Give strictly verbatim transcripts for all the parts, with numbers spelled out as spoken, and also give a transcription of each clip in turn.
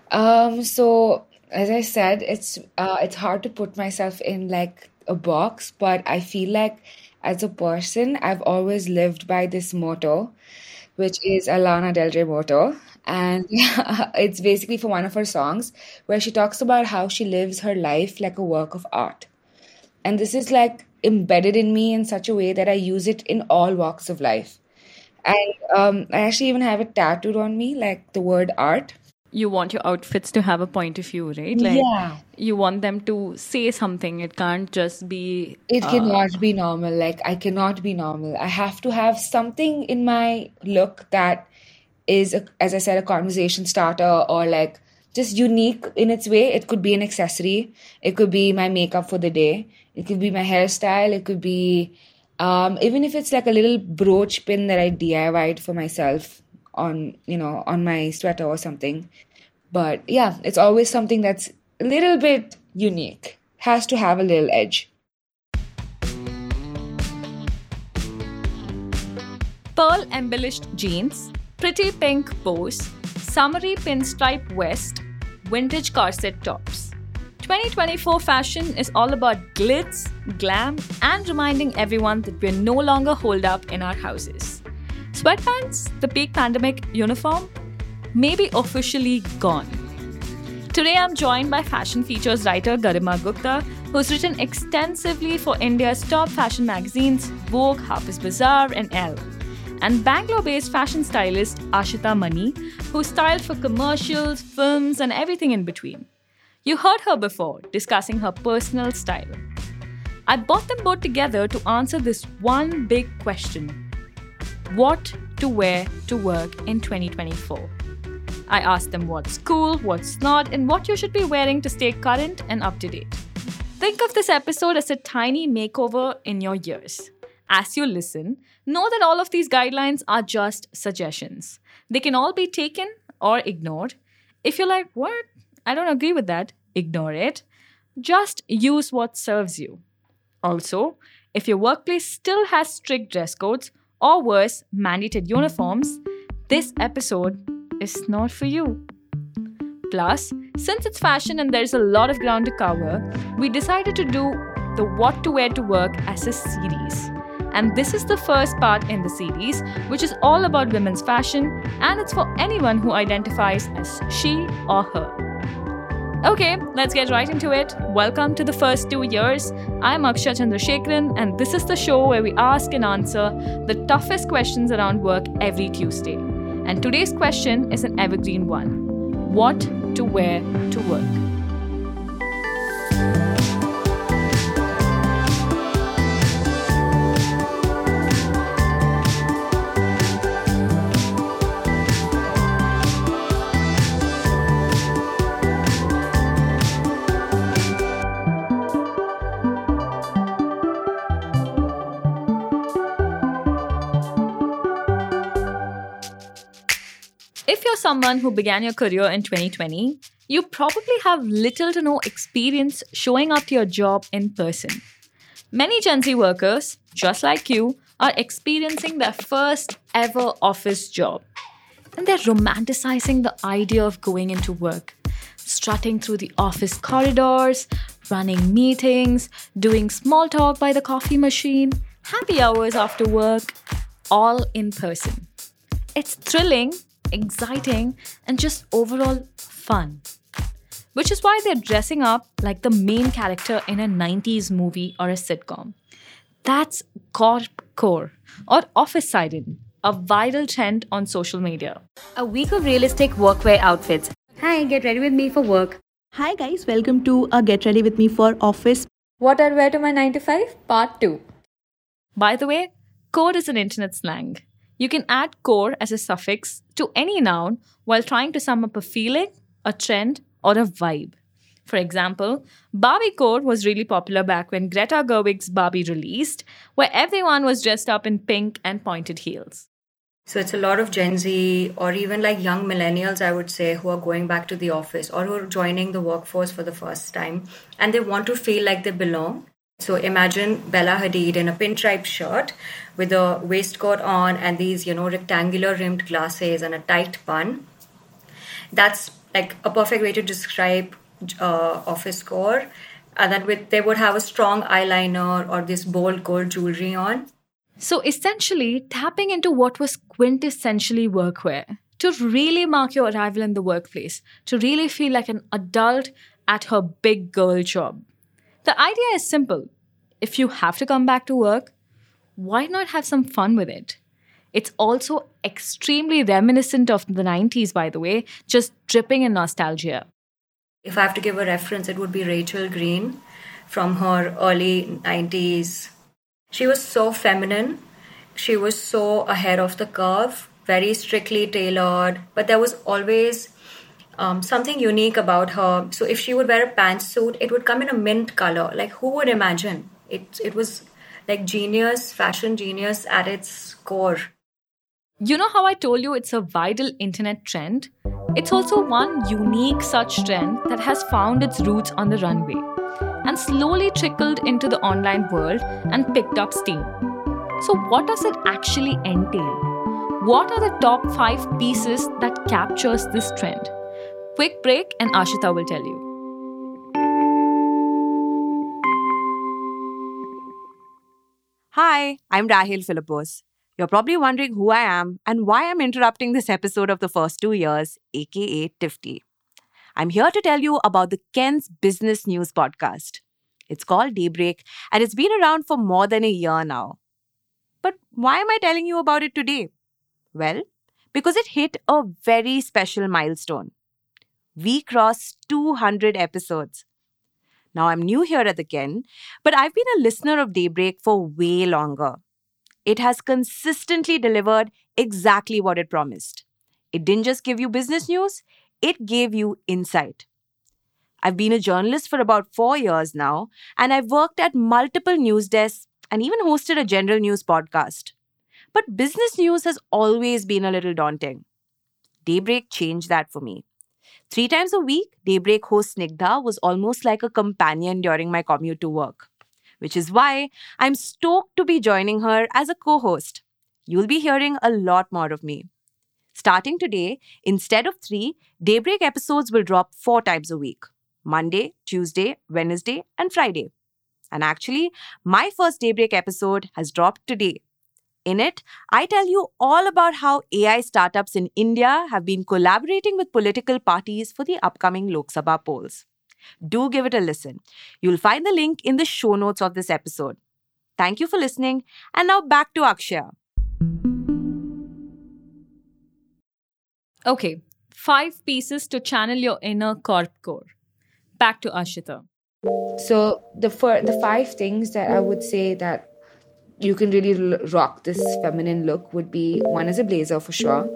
Um, so as I said, it's uh, it's hard to put myself in like a box, but I feel like as a person, I've always lived by this motto, which is a Lana Del Rey motto, and it's basically for one of her songs where she talks about how she lives her life like a work of art. And this is like embedded in me in such a way that I use it in all walks of life. And um, I actually even have it tattooed on me, like the word art. You want your outfits to have a point of view, right? Like Yeah. you want them to say something. It can't just be It uh, cannot be normal. Like, I cannot be normal. I have to have something in my look that is, a, as I said, a conversation starter or like just unique in its way. It could be an accessory. It could be my makeup for the day. It could be my hairstyle. It could be, um, even if it's like a little brooch pin that I D I Y'd for myself on, you know, on my sweater or something. But yeah, it's always something that's a little bit unique. Has to have a little edge. pearl embellished jeans, pretty pink bows, summery pinstripe vest, vintage corset tops. twenty twenty-four fashion is all about glitz, glam, and reminding everyone that we're no longer holed up in our houses. Sweatpants, the peak pandemic uniform, may be officially gone. Today I'm joined by fashion features writer Garima Gupta, who's written extensively for India's top fashion magazines Vogue, Harper's Bazaar, and Elle, and Bangalore-based fashion stylist Ashita Mani, who styled for commercials, films, and everything in between. You heard her before, discussing her personal style. I brought them both together to answer this one big question: what to wear to work in twenty twenty-four? I asked them what's cool, what's not, and what you should be wearing to stay current and up to date. Think of this episode as a tiny makeover in your ears. As you listen, know that all of these guidelines are just suggestions. They can all be taken or ignored. If you're like, what? I don't agree with that, ignore it. Just use what serves you. Also, if your workplace still has strict dress codes or worse, mandated uniforms, this episode is not for you. Plus, since it's fashion and there's a lot of ground to cover, we decided to do the What to Wear to Work as a series. And this is the first part in the series, which is all about women's fashion, and it's for anyone who identifies as she or her. Okay, let's get right into it. Welcome to the first two years. I'm Akshay Chandrasekharan, and this is the show where we ask and answer the toughest questions around work every Tuesday. And today's question is an evergreen one: what to wear to work? If you're someone who began your career in twenty twenty, you probably have little to no experience showing up to your job in person. Many Gen Z workers, just like you, are experiencing their first ever office job. And they're romanticizing the idea of going into work, strutting through the office corridors, running meetings, doing small talk by the coffee machine, happy hours after work, all in person. It's thrilling, exciting, and just overall fun. Which is why they're dressing up like the main character in a nineties movie or a sitcom. That's corpcore or office siren, a viral trend on social media. A week of realistic workwear outfits. Hi, get ready with me for work. Hi guys, welcome to a Get Ready With Me for Office. What I'd wear to my nine to five, part two. By the way, core is an internet slang. You can add core as a suffix to any noun while trying to sum up a feeling, a trend, or a vibe. For example, Barbie core was really popular back when Greta Gerwig's Barbie released, where everyone was dressed up in pink and pointed heels. So it's a lot of Gen Z or even like young millennials, I would say, who are going back to the office or who are joining the workforce for the first time, and they want to feel like they belong. So imagine Bella Hadid in a pinstripe shirt with a waistcoat on and these, you know, rectangular rimmed glasses and a tight bun. That's like a perfect way to describe uh, office core. And then with they would have a strong eyeliner or this bold gold jewelry on. So essentially, tapping into what was quintessentially workwear to really mark your arrival in the workplace, to really feel like an adult at her big girl job. The idea is simple. If you have to come back to work, why not have some fun with it? It's also extremely reminiscent of the nineties, by the way, just dripping in nostalgia. If I have to give a reference, it would be Rachel Green from her early nineties. She was so feminine. She was so ahead of the curve, very strictly tailored, but there was always um, something unique about her. So if she would wear a pantsuit, it would come in a mint color. Like, who would imagine? It, it was like genius, fashion genius at its core. You know how I told you it's a vital internet trend? It's also one unique such trend that has found its roots on the runway and slowly trickled into the online world and picked up steam. So what does it actually entail? What are the top five pieces that captures this trend? Quick break and Ashita will tell you. Hi, I'm Rahel Philippos. You're probably wondering who I am and why I'm interrupting this episode of the first two years, aka Tifty. I'm here to tell you about the Ken's Business News podcast. It's called Daybreak and it's been around for more than a year now. But why am I telling you about it today? Well, because it hit a very special milestone. We crossed two hundred episodes. Now, I'm new here at the Ken, but I've been a listener of Daybreak for way longer. It has consistently delivered exactly what it promised. It didn't just give you business news, it gave you insight. I've been a journalist for about four years now, and I've worked at multiple news desks and even hosted a general news podcast. But business news has always been a little daunting. Daybreak changed that for me. Three times a week, Daybreak host Snigdha was almost like a companion during my commute to work, which is why I'm stoked to be joining her as a co-host. You'll be hearing a lot more of me. Starting today, instead of three, Daybreak episodes will drop four times a week. Monday, Tuesday, Wednesday, and Friday. And actually, my first Daybreak episode has dropped today. In it, I tell you all about how A I startups in India have been collaborating with political parties for the upcoming Lok Sabha polls. Do give it a listen. You'll find the link in the show notes of this episode. Thank you for listening. And now back to Akshaya. Okay, five pieces to channel your inner corp core. Back to Ashita. So the fir- the five things that I would say that you can really l- rock this feminine look would be, one is a blazer for sure.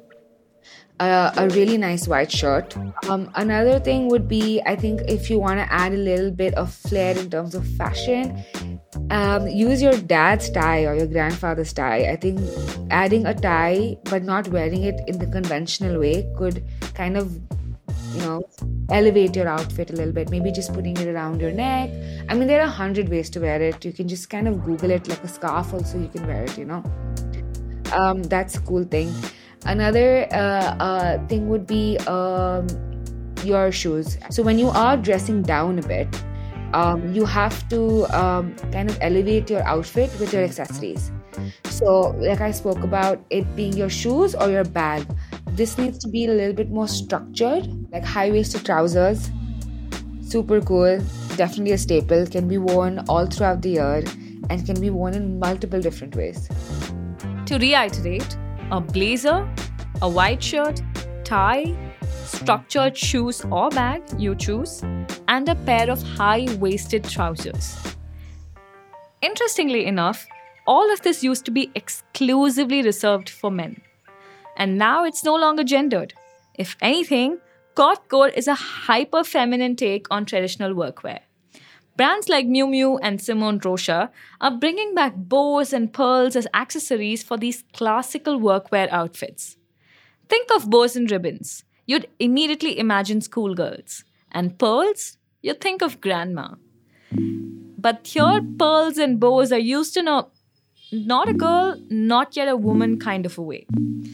Uh, a really nice white shirt. Um, another thing would be, I think if you want to add a little bit of flair in terms of fashion, um, use your dad's tie or your grandfather's tie. I think adding a tie but not wearing it in the conventional way could kind of, you know, elevate your outfit a little bit. Maybe just putting it around your neck. I mean, there are a hundred ways to wear it. You can just kind of Google it, like a scarf also you can wear it, you know. Um, that's a cool thing. Another uh, uh, thing would be um, your shoes. So when you are dressing down a bit, um, you have to um, kind of elevate your outfit with your accessories. So like I spoke about, it being your shoes or your bag. This needs to be a little bit more structured, like high-waisted trousers. Super cool. Definitely a staple. Can be worn all throughout the year and can be worn in multiple different ways. To reiterate, a blazer, a white shirt, tie, structured shoes or bag, you choose, and a pair of high-waisted trousers. Interestingly enough, all of this used to be exclusively reserved for men. And now it's no longer gendered. If anything, Corpcore is a hyper-feminine take on traditional workwear. Brands like Miu Miu and Simone Rocha are bringing back bows and pearls as accessories for these classical workwear outfits. Think of bows and ribbons. You'd immediately imagine schoolgirls. And pearls? You'd think of grandma. But here, pearls and bows are used in a not a girl, not yet a woman kind of a way.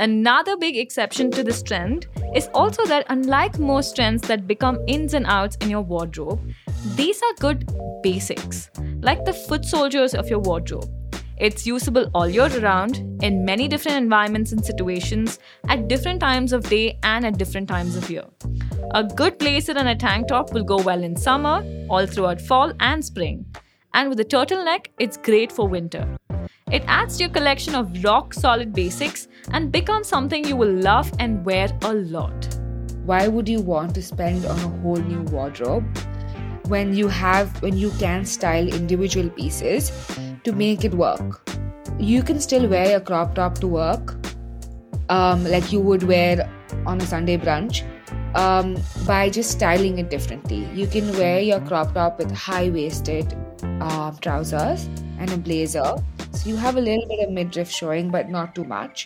Another big exception to this trend is also that unlike most trends that become ins and outs in your wardrobe, these are good basics, like the foot soldiers of your wardrobe. It's usable all year round in many different environments and situations at different times of day and at different times of year. A good blazer and a tank top will go well in summer, all throughout fall and spring. And with a turtleneck, it's great for winter. It adds to your collection of rock-solid basics and becomes something you will love and wear a lot. Why would you want to spend on a whole new wardrobe when you have when you can style individual pieces to make it work? You can still wear a crop top to work, um, like you would wear on a Sunday brunch, um, by just styling it differently. You can wear your crop top with high-waisted uh, trousers and a blazer. So you have a little bit of midriff showing, but not too much.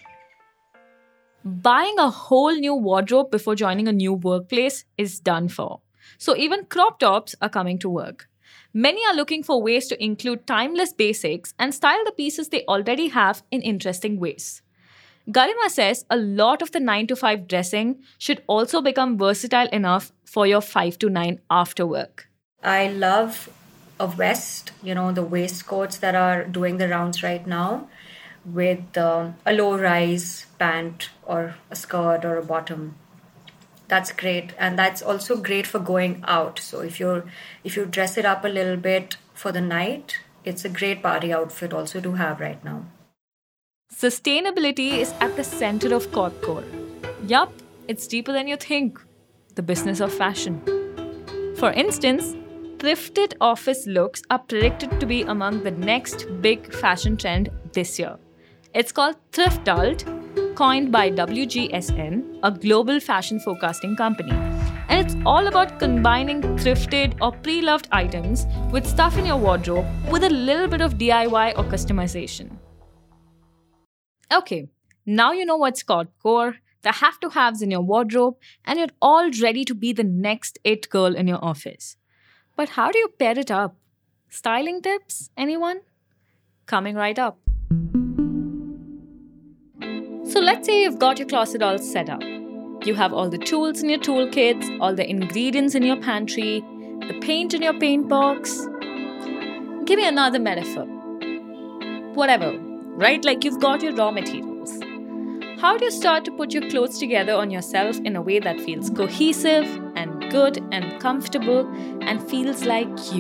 Buying a whole new wardrobe before joining a new workplace is done for. So even crop tops are coming to work. Many are looking for ways to include timeless basics and style the pieces they already have in interesting ways. Garima says a lot of the nine to five dressing should also become versatile enough for your five to nine after work. I love a vest, you know, the waistcoats that are doing the rounds right now with um, a low-rise pant or a skirt or a bottom. That's great, and that's also great for going out. So if you're if you dress it up a little bit for the night, it's a great party outfit also to have right now. Sustainability is at the center of Corpcore. Yup, it's deeper than you think. The business of fashion. For instance, thrifted office looks are predicted to be among the next big fashion trend this year. It's called Thriftult, coined by W G S N, a global fashion forecasting company. And it's all about combining thrifted or pre-loved items with stuff in your wardrobe with a little bit of D I Y or customization. Okay, now you know what's Corpcore, the have-to-haves in your wardrobe, and you're all ready to be the next it girl in your office. But how do you pair it up? Styling tips, anyone? Coming right up. So let's say you've got your closet all set up. You have all the tools in your toolkits, all the ingredients in your pantry, the paint in your paint box. Give me another metaphor. Whatever, right? Like you've got your raw materials. How do you start to put your clothes together on yourself in a way that feels cohesive and good and comfortable and feels like you?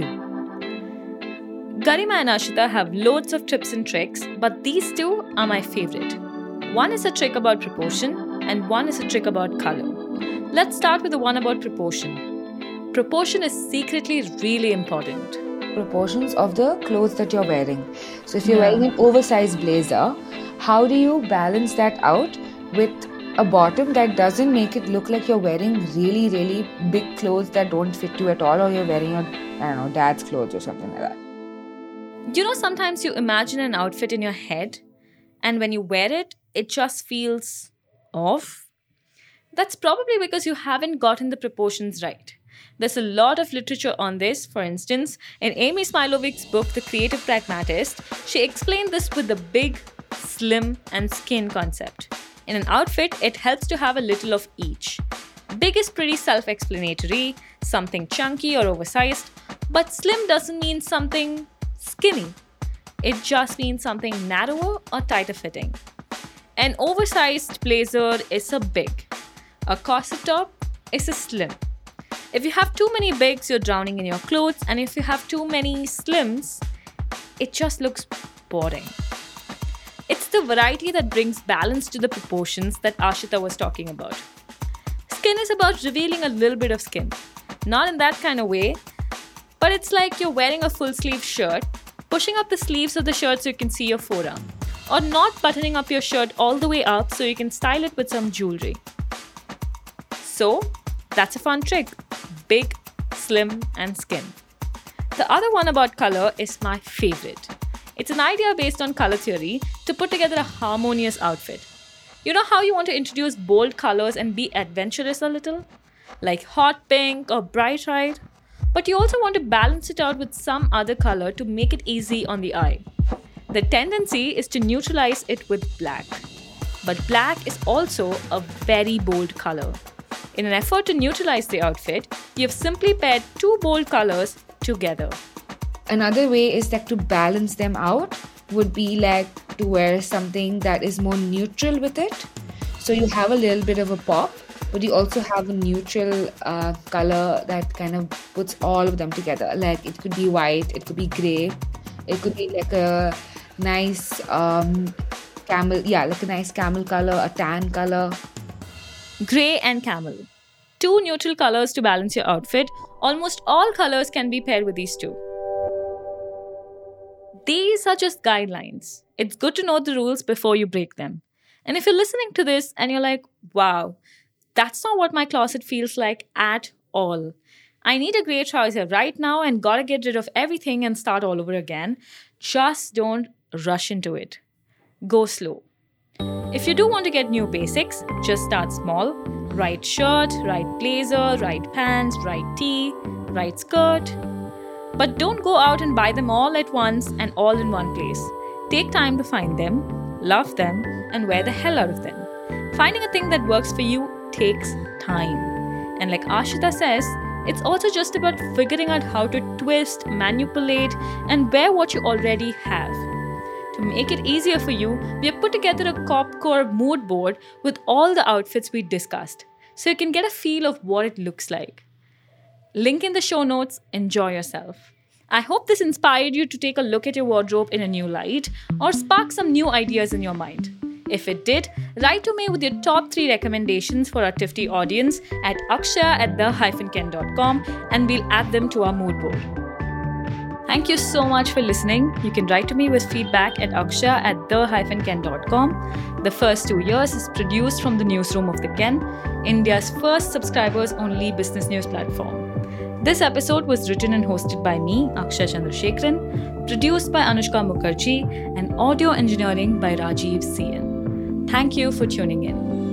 Garima and Ashita have loads of tips and tricks, but these two are my favorite. One is a trick about proportion and one is a trick about color. Let's start with the one about proportion. Proportion is secretly really important. Proportions of the clothes that you're wearing. So if you're yeah. wearing an oversized blazer, how do you balance that out with a bottom that doesn't make it look like you're wearing really, really big clothes that don't fit you at all, or you're wearing your, I don't know, dad's clothes or something like that? You know, sometimes you imagine an outfit in your head, and when you wear it, it just feels off. That's probably because you haven't gotten the proportions right. There's a lot of literature on this. For instance, in Amy Smilovic's book, The Creative Pragmatist, she explained this with the big, slim, and skin concept. In an outfit, it helps to have a little of each. Big is pretty self-explanatory, something chunky or oversized, but slim doesn't mean something skinny. It just means something narrower or tighter fitting. An oversized blazer is a big. A corset top is a slim. If you have too many bigs, you're drowning in your clothes, and if you have too many slims, it just looks boring. It's the variety that brings balance to the proportions that Ashita was talking about. Skin is about revealing a little bit of skin. Not in that kind of way, but it's like you're wearing a full-sleeve shirt, pushing up the sleeves of the shirt so you can see your forearm, or not buttoning up your shirt all the way up so you can style it with some jewelry. So, that's a fun trick. Big, slim, and skin. The other one about color is my favorite. It's an idea based on color theory to put together a harmonious outfit. You know how you want to introduce bold colors and be adventurous a little? Like hot pink or bright red? But you also want to balance it out with some other color to make it easy on the eye. The tendency is to neutralize it with black. But black is also a very bold color. In an effort to neutralize the outfit, you've simply paired two bold colors together. Another way is like to balance them out would be like to wear something that is more neutral with it. So you have a little bit of a pop, but you also have a neutral uh, color that kind of puts all of them together. Like it could be white, it could be grey, it could be like a nice um, camel, yeah, like a nice camel color, a tan color. Grey and camel. Two neutral colors to balance your outfit. Almost all colors can be paired with these two. These are just guidelines. It's good to know the rules before you break them. And if you're listening to this and you're like, wow, that's not what my closet feels like at all. I need a grey trouser right now and gotta get rid of everything and start all over again. Just don't rush into it. Go slow. If you do want to get new basics, just start small. Right shirt, right blazer, right pants, right tee, right skirt. But don't go out and buy them all at once and all in one place. Take time to find them, love them, and wear the hell out of them. Finding a thing that works for you takes time. And like Ashita says, it's also just about figuring out how to twist, manipulate, and wear what you already have. To make it easier for you, we have put together a Copcore mood board with all the outfits we discussed, so you can get a feel of what it looks like. Link in the show notes. Enjoy yourself. I hope this inspired you to take a look at your wardrobe in a new light or spark some new ideas in your mind. If it did, write to me with your top three recommendations for our Tifty audience at akshay at the hyphen ken dot com and we'll add them to our mood board. Thank you so much for listening. You can write to me with feedback at akshay at the hyphen ken dot com. The First Two Years is produced from the newsroom of The Ken, India's first subscribers-only business news platform. This episode was written and hosted by me, Akshay Chandrasekharan, produced by Anushka Mukherjee, and audio engineering by Rajiv C N. Thank you for tuning in.